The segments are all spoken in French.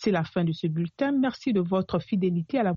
C'est la fin de ce bulletin. Merci de votre fidélité à la...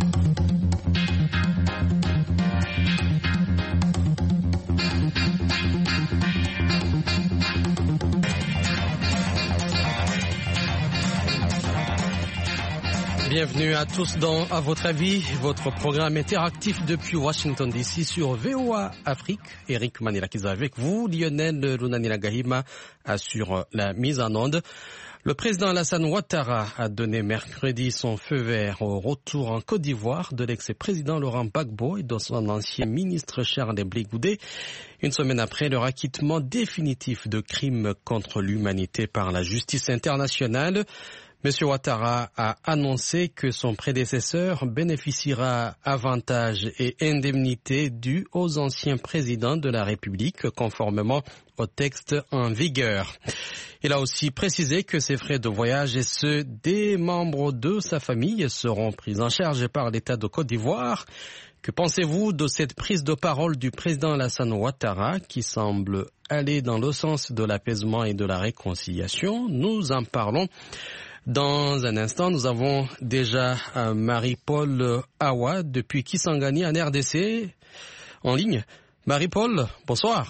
Bienvenue à tous dans À votre avis, votre programme interactif depuis Washington DC sur VOA Afrique. Eric Manilakiza avec vous, Lionel Lunanila Gahima assure la mise en onde. Le président Alassane Ouattara a donné mercredi son feu vert au retour en Côte d'Ivoire de l'ex-président Laurent Gbagbo et de son ancien ministre Charles Blé Goudé, une semaine après leur acquittement définitif de crimes contre l'humanité par la justice internationale. M. Ouattara a annoncé que son prédécesseur bénéficiera avantages et indemnités dus aux anciens présidents de la République, conformément au texte en vigueur. Il a aussi précisé que ses frais de voyage et ceux des membres de sa famille seront pris en charge par l'État de Côte d'Ivoire. Que pensez-vous de cette prise de parole du président Alassane Ouattara qui semble aller dans le sens de l'apaisement et de la réconciliation? Nous en parlons. Dans un instant, nous avons déjà Marie-Paul Awa depuis Kisangani en RDC en ligne. Marie-Paul, bonsoir.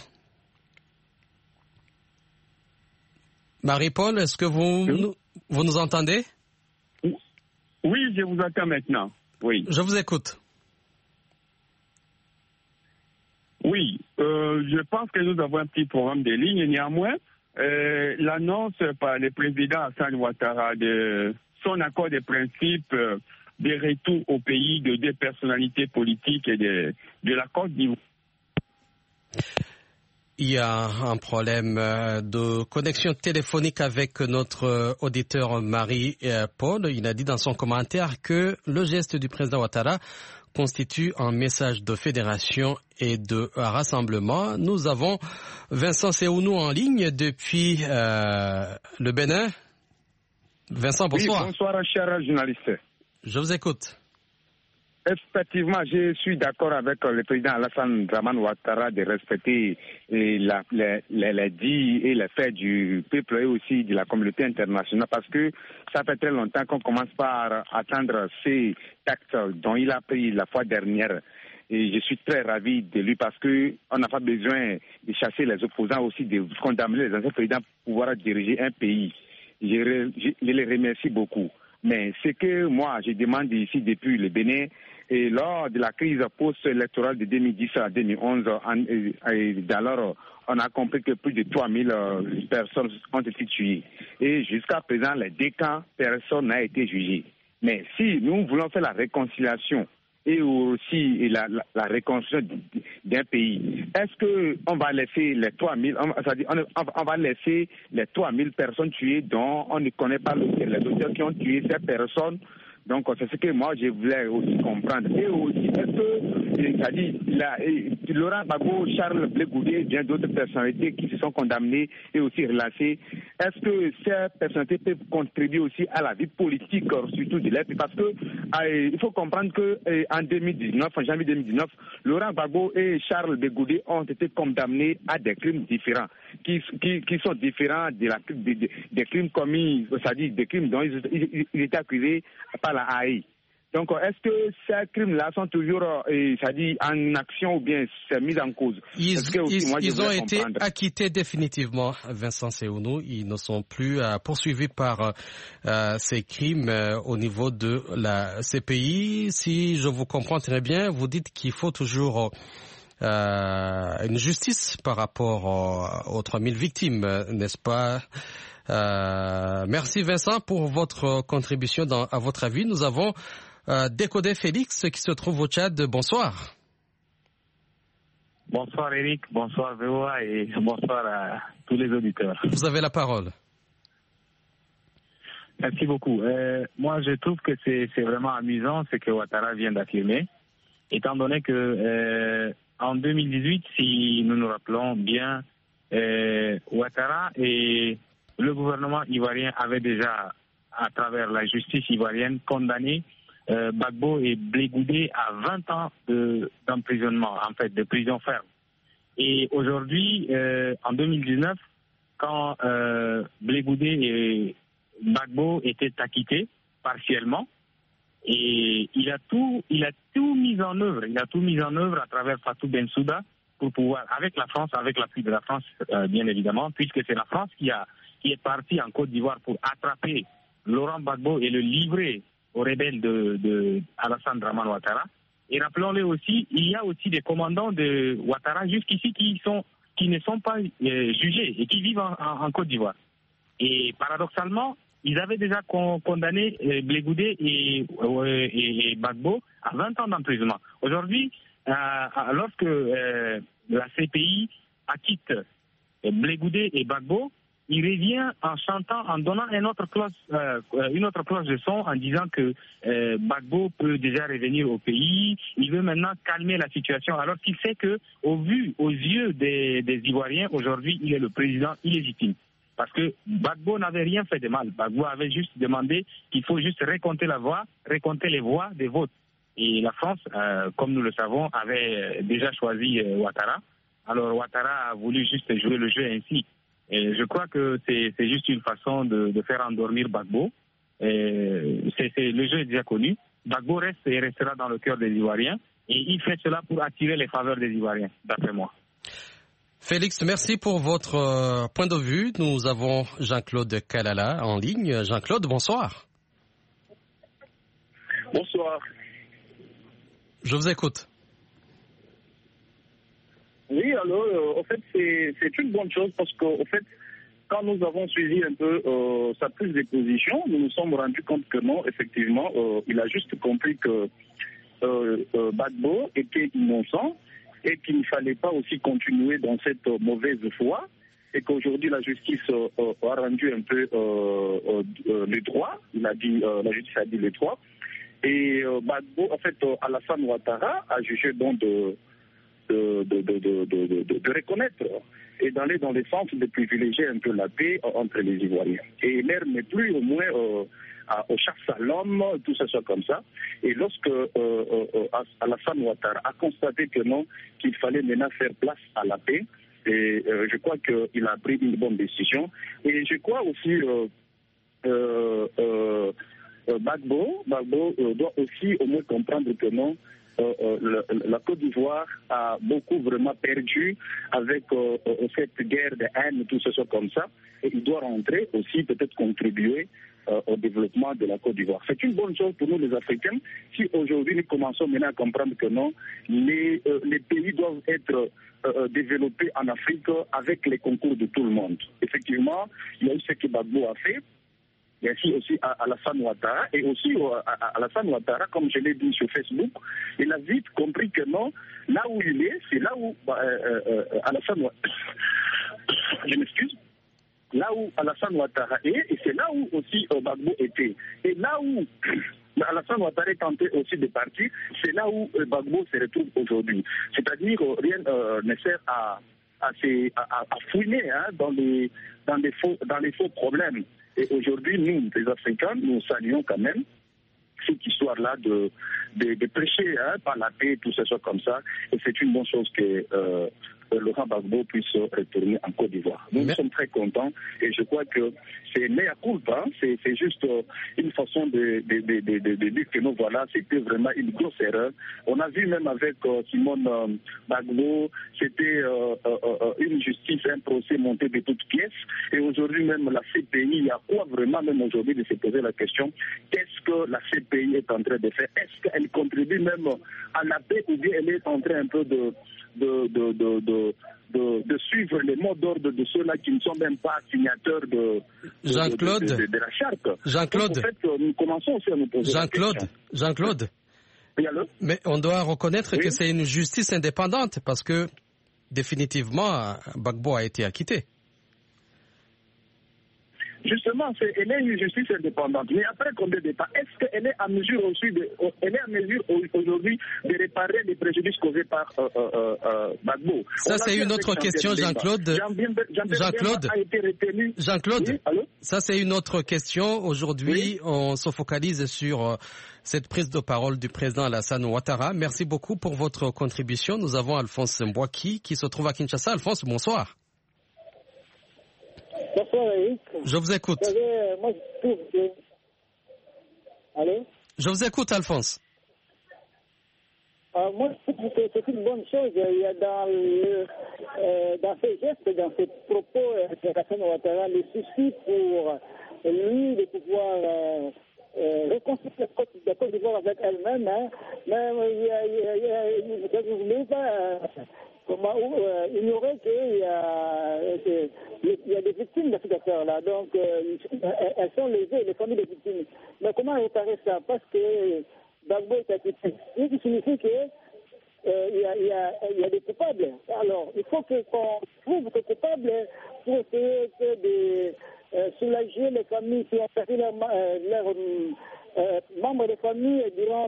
Marie-Paul, est-ce que vous nous entendez? Oui, je vous entends maintenant. Oui. Je vous écoute. Oui, je pense que nous avons un petit programme de ligne. Néanmoins, l'annonce par le président Alassane Ouattara de son accord de principe de retour au pays de deux personnalités politiques et de la Côte d'Ivoire. Il y a un problème de connexion téléphonique avec notre auditeur Marie-Paul. Il a dit dans son commentaire que le geste du président Ouattara constitue un message de fédération et de rassemblement. Nous avons Vincent Seounou en ligne depuis le Bénin. Vincent, bonsoir. Oui, bonsoir, cher journaliste. Je vous écoute. Effectivement, je suis d'accord avec le président Alassane Ouattara de respecter les dits et les faits du peuple et aussi de la communauté internationale parce que ça fait très longtemps qu'on commence par attendre ces actes dont il a pris la fois dernière. Et je suis très ravi de lui parce qu'on n'a pas besoin de chasser les opposants, aussi de condamner les anciens présidents pour pouvoir diriger un pays. Je les remercie beaucoup. Mais ce que moi, je demande ici depuis le Bénin, et lors de la crise post-électorale de 2010 à 2011, d'alors, on a compris que plus de 3000 personnes ont été tuées. Et jusqu'à présent, les 2 cas, personne n'a été jugé. Mais si nous voulons faire la réconciliation et aussi la reconstruction d'un pays, est-ce qu'on va laisser les 3000, c'est-à-dire on va laisser les 3000 personnes tuées dont on ne connaît pas les auteurs qui ont tué ces personnes? Donc, c'est ce que moi, je voulais aussi comprendre. Et aussi, est-ce que, c'est-à-dire, Laurent Gbagbo, Charles Blé Goudé et bien d'autres personnalités qui se sont condamnées et aussi relâchées, est-ce que ces personnalités peuvent contribuer aussi à la vie politique, surtout de l'Est? Parce que il faut comprendre qu'en 2019, en janvier 2019, Laurent Gbagbo et Charles Blé Goudé ont été condamnés à des crimes différents, qui sont différents des crimes commis, c'est-à-dire des crimes dont ils étaient accusés par la AI. Donc, est-ce que ces crimes-là sont toujours c'est-à-dire en action ou bien c'est mis en cause? Ils ont été acquittés définitivement, Vincent Seounou. Ils ne sont plus poursuivis par ces crimes au niveau de la CPI. Si je vous comprends très bien, vous dites qu'il faut toujours une justice par rapport aux 3000 victimes, n'est-ce pas? Merci Vincent pour votre contribution à votre avis. Nous avons Décodé Félix qui se trouve au Tchad. Bonsoir. Bonsoir Eric, bonsoir VOA et bonsoir à tous les auditeurs. Vous avez la parole. Merci beaucoup. Moi je trouve que c'est vraiment amusant ce que Ouattara vient d'affirmer, étant donné que en 2018, si nous nous rappelons bien, Ouattara et le gouvernement ivoirien avaient déjà, à travers la justice ivoirienne, condamné Gbagbo et Blé Goudé à 20 ans d'emprisonnement, en fait, de prison ferme. Et aujourd'hui, en 2019, quand Blé Goudé Gbagbo était acquitté partiellement. Et il a tout mis en œuvre. Il a tout mis en œuvre à travers Fatou Bensouda pour pouvoir, avec la France, avec l'appui de la France, bien évidemment, puisque c'est la France qui est partie en Côte d'Ivoire pour attraper Laurent Gbagbo et le livrer aux rebelles de Alassane Dramane Ouattara. Et rappelons-le aussi, il y a aussi des commandants de Ouattara jusqu'ici qui ne sont pas jugés et qui vivent en Côte d'Ivoire. Et paradoxalement, ils avaient déjà condamné Blé-Goudé et Gbagbo à 20 ans d'emprisonnement. Aujourd'hui, lorsque la CPI acquitte Blé-Goudé et Gbagbo, il revient en chantant, en donnant une autre cloche de son, en disant que Gbagbo peut déjà revenir au pays. Il veut maintenant calmer la situation, alors qu'il sait que, aux yeux des Ivoiriens, aujourd'hui, il est le président illégitime. Parce que Gbagbo n'avait rien fait de mal. Gbagbo avait juste demandé qu'il faut juste récompter les voix des votes. Et la France, comme nous le savons, avait déjà choisi Ouattara. Alors Ouattara a voulu juste jouer le jeu ainsi. Et je crois que c'est juste une façon de faire endormir Gbagbo. Le jeu est déjà connu. Gbagbo reste et restera dans le cœur des Ivoiriens. Et il fait cela pour attirer les faveurs des Ivoiriens, d'après moi. Félix, merci pour votre point de vue. Nous avons Jean-Claude Kalala en ligne. Jean-Claude, bonsoir. Bonsoir. Je vous écoute. Oui, alors, en fait, c'est une bonne chose parce qu'en fait, quand nous avons suivi un peu sa prise de position, nous nous sommes rendus compte que non, effectivement, il a juste compris que Gbagbo était innocent et qu'il ne fallait pas aussi continuer dans cette mauvaise foi et qu'aujourd'hui la justice a rendu un peu le droit. La justice a dit le droit. Et Gbagbo, en fait, Alassane Ouattara a jugé donc de reconnaître et d'aller dans le sens de privilégier un peu la paix entre les Ivoiriens. Et l'ère n'est plus au moins au chasse à l'homme, tout ça soit comme ça. Et lorsque Alassane Ouattara a constaté que non, qu'il fallait maintenant faire place à la paix, et je crois qu'il a pris une bonne décision. Et je crois aussi Gbagbo doit aussi au moins comprendre que non, la Côte d'Ivoire a beaucoup vraiment perdu avec cette guerre de haine, tout ça comme ça, et il doit rentrer aussi, peut-être contribuer au développement de la Côte d'Ivoire. C'est une bonne chose pour nous les Africains si aujourd'hui nous commençons maintenant à comprendre que non, les pays doivent être développés en Afrique avec les concours de tout le monde. Effectivement, il y a eu ce que Gbagbo a fait. Merci aussi à Alassane Ouattara et aussi à Alassane Ouattara, comme je l'ai dit sur Facebook, il a vite compris que non, là où il est, c'est là où Alassane Ouattara, je m'excuse, là où Alassane Ouattara est, et c'est là où aussi Gbagbo était. Et là où Alassane Ouattara est tenté aussi de partir, c'est là où Gbagbo se retrouve aujourd'hui. C'est-à-dire rien ne sert à fouiner dans les faux problèmes. Et aujourd'hui, nous, les Africains, nous saluons quand même cette histoire-là de prêcher par la paix, tout ça comme ça. Et c'est une bonne chose que Laurent Gbagbo puisse retourner en Côte d'Ivoire. Nous sommes très contents et je crois que c'est mea culpa, c'est juste une façon de dire que nous, voilà, c'était vraiment une grosse erreur. On a vu même avec Simone Gbagbo, c'était une justice, un procès monté de toutes pièces. Et aujourd'hui même la CPI, il y a quoi vraiment même aujourd'hui de se poser la question, qu'est-ce que la CPI est en train de faire? Est-ce qu'elle contribue même à la paix ou bien elle est en train un peu de suivre les mots d'ordre de ceux-là qui ne sont même pas signataires de la charte. Jean-Claude. Donc, en fait, nous commençons aussi à nous poser la question. Jean-Claude. Oui, allô? Mais on doit reconnaître que c'est une justice indépendante parce que définitivement, Gbagbo a été acquitté. Justement, elle est une justice indépendante. Mais après combien de temps, est-ce qu'elle est en mesure aujourd'hui de réparer les préjudices causés par Gbagbo? Ça, c'est une autre question, Jean-Claude. Jean-Claude, oui, ça, c'est une autre question. Aujourd'hui, on se focalise sur cette prise de parole du président Alassane Ouattara. Merci beaucoup pour votre contribution. Nous avons Alphonse Mbouaki qui se trouve à Kinshasa. Alphonse, bonsoir. Bonsoir. Bonsoir Eric. Je vous écoute. Vous savez, moi je trouve que... Allô? Je vous écoute, Alphonse. Moi, je trouve que c'est une bonne chose. Il y a dans ses gestes, dans ses propos, Alassane Ouattara, le souci pour lui de pouvoir reconstruire la Côte d'Ivoire avec elle-même. Hein. Mais je ne voulais pas ignorer qu'il y a des victimes de cette affaire-là. Donc, elles sont lésées, les familles des victimes. Mais comment réparer ça? Parce que Gbagbo est accusé. Ce qui signifie que il y a des coupables. Alors, il faut qu'on trouve ces coupables pour essayer de soulager les familles qui ont perdu leurs membres de famille durant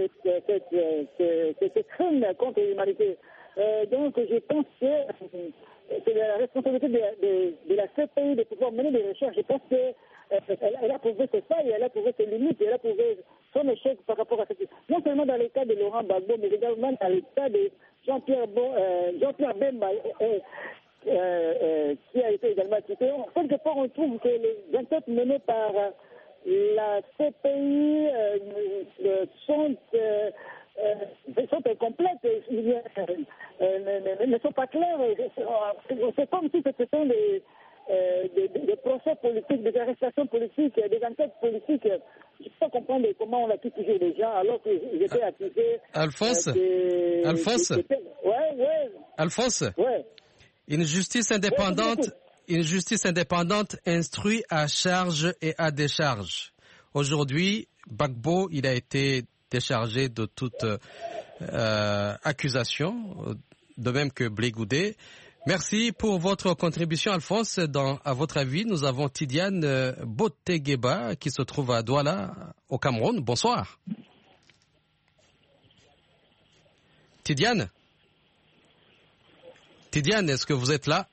ces crimes contre l'humanité. Donc, je pense que c'est la responsabilité de la CPI de pouvoir mener des recherches. Je pense qu'elle a prouvé ses failles, elle a prouvé ses limites, elle a prouvé son échec par rapport à cette... Non seulement dans le cas de Laurent Gbagbo, mais également dans le cas de Jean-Pierre Bemba, qui a été également acquitté. Quelque part, on trouve que les enquêtes menées par la CPI sont incomplètes, ne sont pas claires. C'est comme si c'était des procès politiques, des arrestations politiques, des enquêtes politiques. Je ne peux pas comprendre comment on a toujours des gens alors qu'ils étaient accusés. Alphonse, Alphonse, ouais. Une justice indépendante instruit à charge et à décharge. Aujourd'hui, Gbagbo, il a été déchargé de toute accusation, de même que Blé Goudé. Merci pour votre contribution, Alphonse. À votre avis, nous avons Tidiane Botegueba qui se trouve à Douala, au Cameroun. Bonsoir. Tidiane, est-ce que vous êtes là?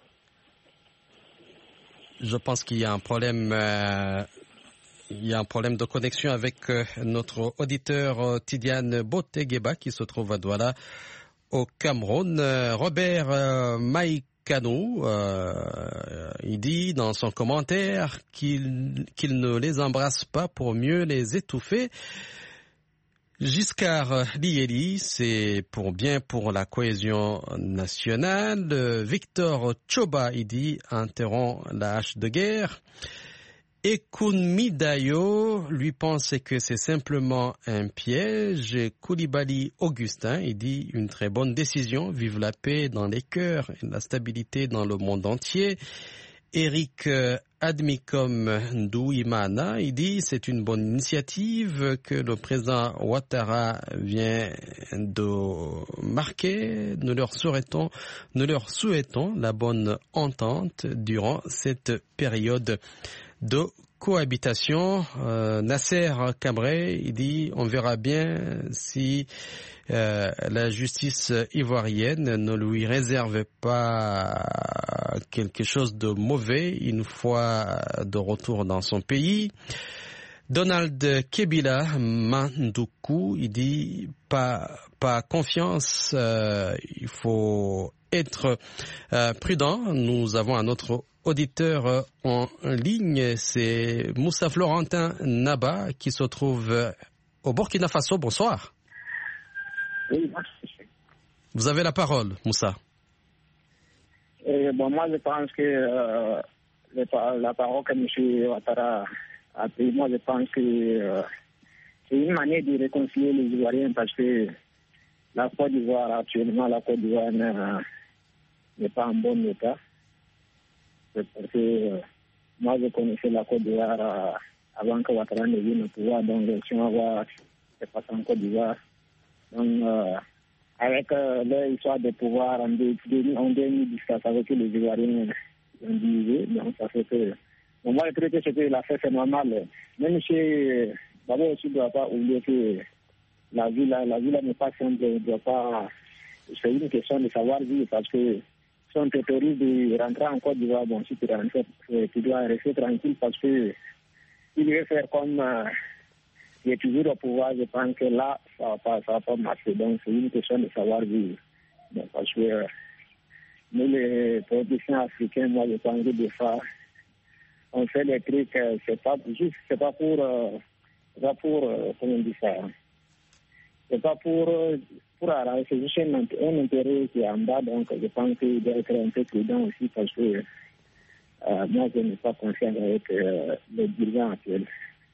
Je pense qu'il y a un problème. Il y a un problème de connexion avec notre auditeur Tidiane Botegueba qui se trouve à Douala, au Cameroun. Robert Maïkanou, il dit dans son commentaire qu'il ne les embrasse pas pour mieux les étouffer. Giscard Lieli, c'est pour la cohésion nationale. Victor Tchoba, il dit, interrompt la hache de guerre. Ekunmi Dayo, lui pense que c'est simplement un piège. Koulibaly Augustin, il dit une très bonne décision. Vive la paix dans les cœurs et la stabilité dans le monde entier. Eric Admikom Ndouimana, il dit c'est une bonne initiative que le président Ouattara vient de marquer. Nous leur souhaitons la bonne entente durant cette période de cohabitation. Nasser Cabré, il dit on verra bien si la justice ivoirienne ne lui réserve pas quelque chose de mauvais une fois de retour dans son pays. Donald Kebila Mandoukou, il dit pas confiance, il faut être prudent. Nous avons un autre auditeur en ligne, c'est Moussa Florentin Naba qui se trouve au Burkina Faso. Bonsoir. Oui, vous avez la parole, Moussa. Moi, je pense que la parole que M. Ouattara a pris, moi, je pense que c'est une manière de réconcilier les Ivoiriens parce que la Côte d'Ivoire, actuellement, n'est pas en bon état. Parce que moi, je connaissais la Côte d'Ivoire avant que Ouattara ne vienne au pouvoir, donc si on va se passer en Côte d'Ivoire. Donc, avec l'histoire de pouvoir en 2017, avec les Ivoiriens ont divisé, donc ça fait que... Bon, moi, je trouve que ce qu'il a fait, c'est normal. Même si, d'abord aussi, ne doit pas oublier que la vie là n'est pas simple, c'est une question de savoir-vivre, parce que si on te autorise de rentrer en Côte d'Ivoire, bon, si tu rentres, tu dois rester tranquille, parce que il veut faire comme... il est toujours au pouvoir, je pense que là, ça va pas marcher. Donc, c'est une question de savoir-vivre. Parce que nous, les politiciens africains, moi, je pense que des fois, on fait des trucs, c'est pas pour comment on dit ça, c'est pas pour arranger, c'est juste un intérêt qui est en bas, donc je pense qu'il doit être un peu prudent aussi parce que moi je n'ai pas confiance avec le dirigeant actuel.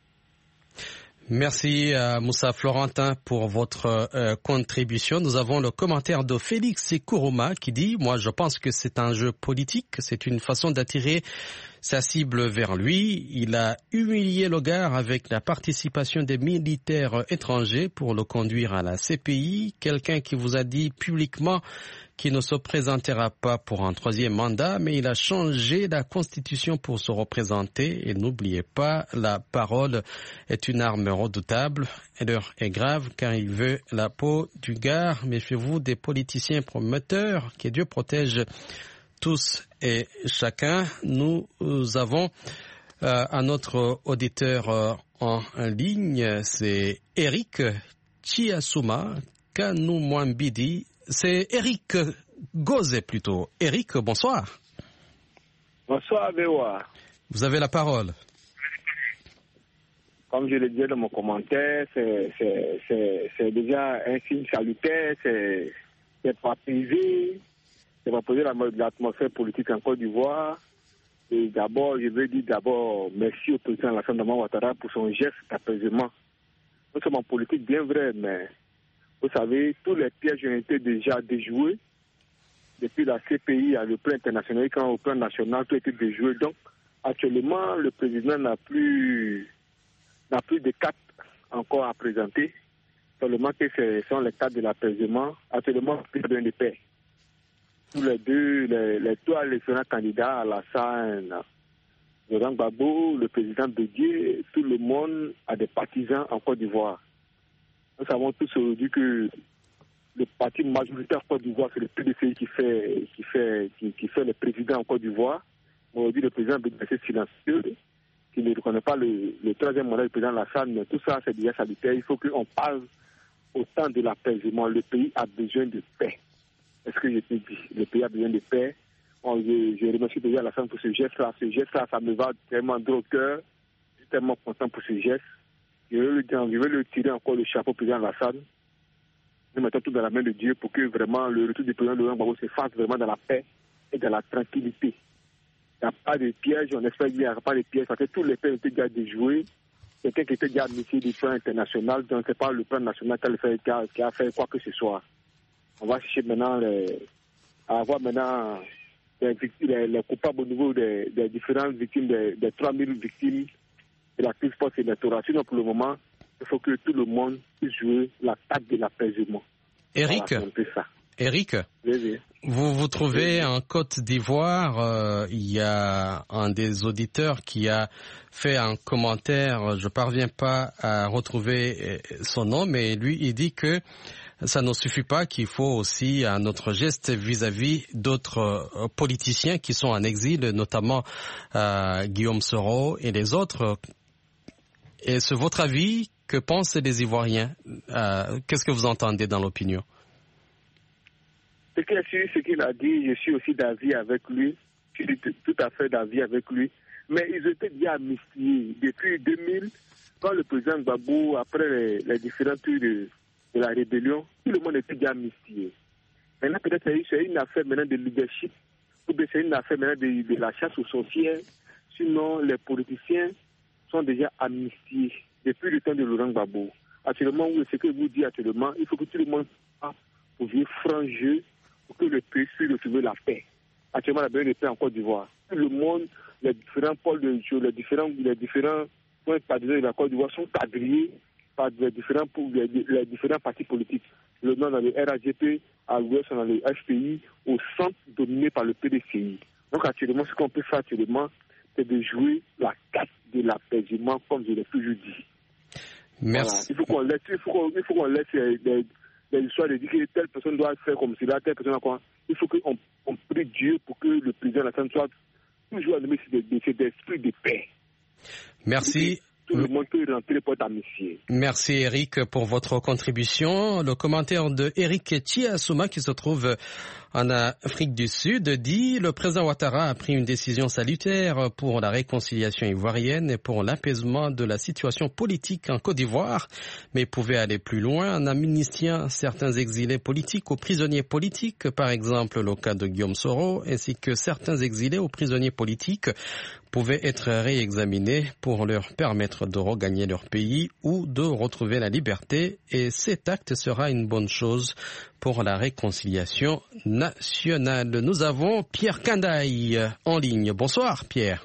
Merci Moussa Florentin pour votre contribution. Nous avons le commentaire de Félix Kourouma qui dit « Moi je pense que c'est un jeu politique, c'est une façon d'attirer sa cible vers lui. Il a humilié le Gard avec la participation des militaires étrangers pour le conduire à la CPI. Quelqu'un qui vous a dit publiquement qu'il ne se présentera pas pour un 3e mandat, mais il a changé la Constitution pour se représenter. Et n'oubliez pas, la parole est une arme redoutable. Et l'heure est grave car il veut la peau du Gard. Méfiez-vous des politiciens promoteurs. Que Dieu protège tous et chacun. Nous avons un autre auditeur en ligne, c'est Eric Chiasuma Kanoumouambidi. C'est Eric Gozé plutôt. Eric, bonsoir. Bonsoir, VOA. Vous avez la parole. Comme je le disais dans mon commentaire, c'est déjà un signe salutaire, c'est pas apaiser, c'est pas poser l'atmosphère politique en Côte d'Ivoire. Et d'abord, je veux dire merci au président Alassane Dramane Ouattara pour son geste d'apaisement. Nous sommes en politique bien vrai, mais vous savez, tous les pièges ont été déjà déjoués. Depuis la CPI à le plan international, quand au plan national, tout a été déjoué. Donc, actuellement, le président n'a plus de cartes encore à présenter. Seulement que ce sont les cartes de l'apaisement. Actuellement, il y a besoin de paix. Tous les trois excellents candidats, Alassane, Laurent Gbagbo, le président Bédié, tout le monde a des partisans en Côte d'Ivoire. Nous savons tous aujourd'hui que le parti majoritaire en Côte d'Ivoire, c'est le PDCI qui fait le président en Côte d'Ivoire. Aujourd'hui, le président Bédié est silencieux, qui ne reconnaît pas le 3e mandat du président Alassane, mais tout ça, c'est déjà salutaire. Il faut qu'on parle autant de l'apaisement. Le pays a besoin de paix. Est-ce que je te dis? Le pays a besoin de paix. Je remercie déjà Alassane pour ce geste-là. Ce geste-là, ça me va tellement droit au cœur. Je suis tellement content pour ce geste. Je veux le tirer encore le chapeau au président Alassane. Nous mettons tout dans la main de Dieu pour que vraiment le retour du président Laurent Gbagbo se fasse vraiment dans la paix et dans la tranquillité. Il n'y a pas de piège, on espère qu'il n'y aura pas de piège, parce que tous les pays étaient déjà déjoués. Quelqu'un qui était déjà admis du plan international, donc ce n'est pas le plan national qui a fait quoi que ce soit. On va chercher maintenant à avoir maintenant les coupables au niveau des différentes victimes, des 3000 victimes de la crise post-électorale. Sinon, pour le moment, il faut que tout le monde puisse jouer la carte de l'apaisement. Eric, voilà, Eric, oui. vous vous trouvez en Côte d'Ivoire. Il y a un des auditeurs qui a fait un commentaire, je ne parviens pas à retrouver son nom, mais lui, il dit que ça ne suffit pas, qu'il faut aussi un autre geste vis-à-vis d'autres politiciens qui sont en exil, notamment Guillaume Soro et les autres. Et c'est votre avis? Que pensent les Ivoiriens? Qu'est-ce que vous entendez dans l'opinion? Ce qu'il a su, ce qu'il a dit, je suis aussi d'avis avec lui. Je suis tout à fait d'avis avec lui. Mais ils étaient déjà amnistiés. Depuis 2000, quand le président Gbagbo, après les différents tours de la rébellion, tout le monde était déjà amnistié. Maintenant, peut-être c'est une affaire maintenant de leadership, ou bien c'est une affaire maintenant de la chasse aux sorcières. Sinon, les politiciens sont déjà amnistiés depuis le temps de Laurent Gbagbo. Actuellement, oui, ce que vous dites actuellement, il faut que tout le monde soit pour vivre franc jeu pour que le pays puisse retrouver la paix. Actuellement, la paix en Côte d'Ivoire. Tout le monde, les différents pôles de jeu, les différents points de la Côte d'Ivoire sont quadrillés par les différents partis politiques. Le nord dans le RAGP, à l'ouest dans le FPI, au centre dominé par le PDCI. Donc actuellement, ce qu'on peut faire actuellement, c'est de jouer la carte de l'apaisement, comme je l'ai toujours dit. Merci. Voilà. Il faut qu'on laisse des histoires de dire que telle personne doit faire comme cela, telle personne a quoi. Il faut qu'on prie Dieu pour que le président Alassane soit toujours animé de cet esprit de paix. Merci. Tout le monde peut rentrer les portes amnistiées. Merci Eric pour votre contribution. Le commentaire de Eric Chiasuma qui se trouve En Afrique du Sud, dit le président Ouattara a pris une décision salutaire pour la réconciliation ivoirienne et pour l'apaisement de la situation politique en Côte d'Ivoire, mais pouvait aller plus loin en amnistiant certains exilés politiques aux prisonniers politiques, par exemple le cas de Guillaume Soro, ainsi que certains exilés aux prisonniers politiques pouvaient être réexaminés pour leur permettre de regagner leur pays ou de retrouver la liberté, et cet acte sera une bonne chose pour la réconciliation nationale. Nous avons Pierre Kandaï en ligne. Bonsoir Pierre.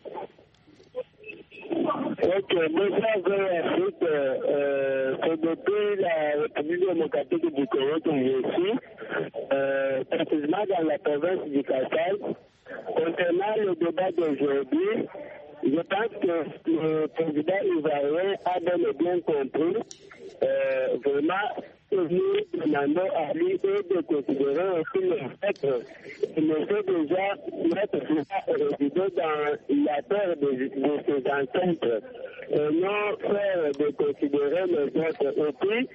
Bonsoir Afrique. C'est depuis la République démocratique du Congo que je suis, précisément dans la province du Kassai. Concernant le débat d'aujourd'hui, je pense que le président ivoirien a bel et bien compris vraiment que nous demandons à lui de considérer aussi le fait qu'il ne fait déjà mettre résider dans la terre de ses ancêtres et non faire de considérer les autres. Et puis,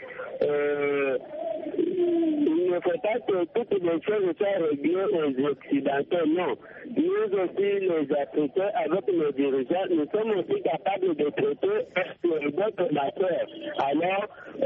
il ne faut pas que toutes les choses soient réglées aux Occidentaux, non. Nous aussi, les Africains, avec nos dirigeants, nous sommes aussi capables de traiter d'autres matières. Alors,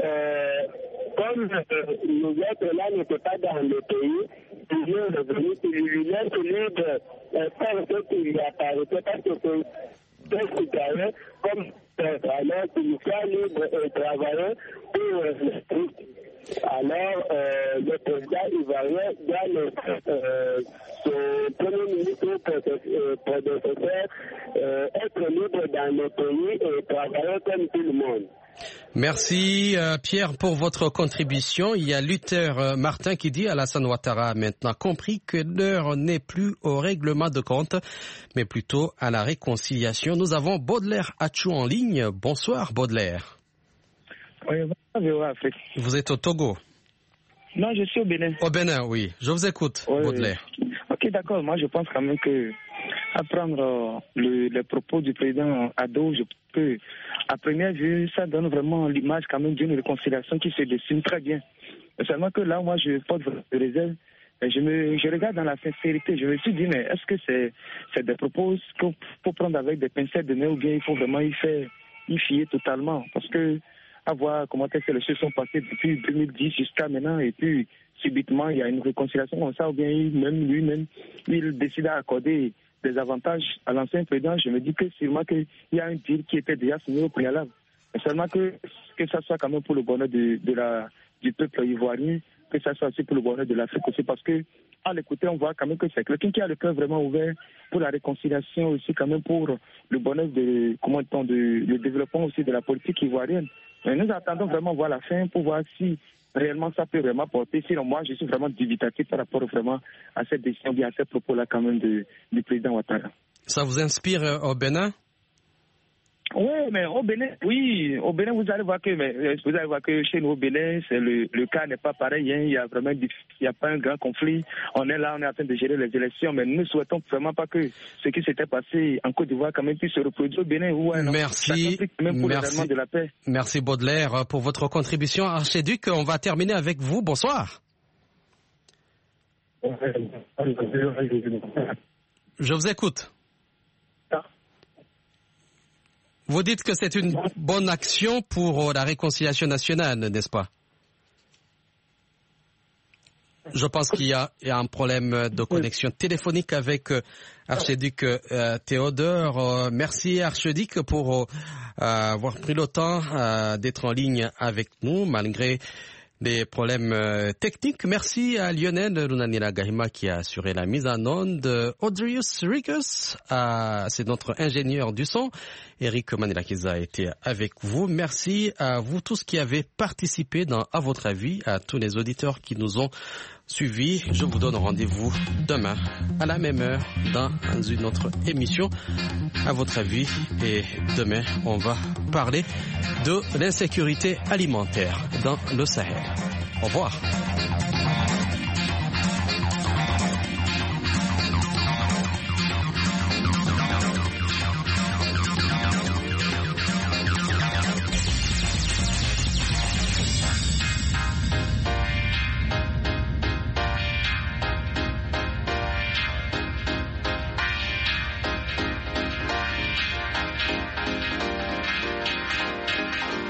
comme nous autres là n'étaient pas dans le pays, il est revenu, il lui laisse libre faire ce qui lui apparaissait, parce que c'est citoyen comme alors qu'il soit libre et travailler pour l'Afrique. Alors, le président ivoirien doit son premier ministre prédécesseur être libre dans le pays et travailler comme tout le monde. Merci Pierre pour votre contribution. Il y a Luther Martin qui dit Alassane Ouattara a maintenant compris que l'heure n'est plus au règlement de compte, mais plutôt à la réconciliation. Nous avons Baudelaire Achou en ligne. Bonsoir Baudelaire. Oui, bonsoir Afrique. Vous êtes au Togo? Non, je suis au Bénin. Au Bénin, oui. Je vous écoute, oui, Baudelaire. Ok, d'accord. Moi, je pense quand même que à prendre les propos du président Ado, je peux, à première vue, ça donne vraiment l'image quand même d'une réconciliation qui se dessine très bien. Seulement que là, moi, je porte de réserve. Je regarde dans la sincérité. Je me suis dit, mais est-ce que c'est des propos qu'il faut prendre avec des pincettes de nez ou bien il faut vraiment y fier totalement? Parce que à voir comment est-ce que les choses sont passées depuis 2010 jusqu'à maintenant, et puis subitement il y a une réconciliation comme ça, ou bien lui-même il décide à accorder des avantages à l'ancien président. Je me dis que sûrement qu'il y a un deal qui était déjà signé au préalable. Mais seulement que ça soit quand même pour le bonheur du peuple ivoirien, que ça soit aussi pour le bonheur de l'Afrique aussi, parce que à l'écouter, on voit quand même que c'est quelqu'un qui a le cœur vraiment ouvert pour la réconciliation aussi, quand même pour le bonheur le développement aussi de la politique ivoirienne. Mais nous attendons vraiment voir la fin pour voir si réellement ça peut vraiment porter. Sinon, moi, je suis vraiment dubitatif par rapport vraiment à cette décision, bien à ces propos-là quand même du président Ouattara. Ça vous inspire au Bénin? Oui, mais au Bénin, vous allez voir que chez nous au Bénin, le cas n'est pas pareil. Hein. Il y a pas un grand conflit. On est là, on est en train de gérer les élections, mais nous ne souhaitons vraiment pas que ce qui s'était passé en Côte d'Ivoire quand même puisse se reproduire au Bénin. Ouais, merci. Même pour de la paix. Merci Baudelaire pour votre contribution. Archiduc, on va terminer avec vous. Bonsoir. Je vous écoute. Vous dites que c'est une bonne action pour la réconciliation nationale, n'est-ce pas? Je pense qu'il y a un problème de connexion téléphonique avec Archiduc Théodore. Merci Archiduc pour avoir pris le temps d'être en ligne avec nous malgré des problèmes techniques. Merci à Lionel Runanira Gahima qui a assuré la mise en onde. Audrius Rikus, c'est notre ingénieur du son. Eric Manilakiza a été avec vous. Merci à vous tous qui avez participé À votre avis, à tous les auditeurs qui nous ont suivis. Je vous donne rendez-vous demain à la même heure dans une autre émission. À votre avis, et demain, on va parler de l'insécurité alimentaire dans le Sahel. Au revoir.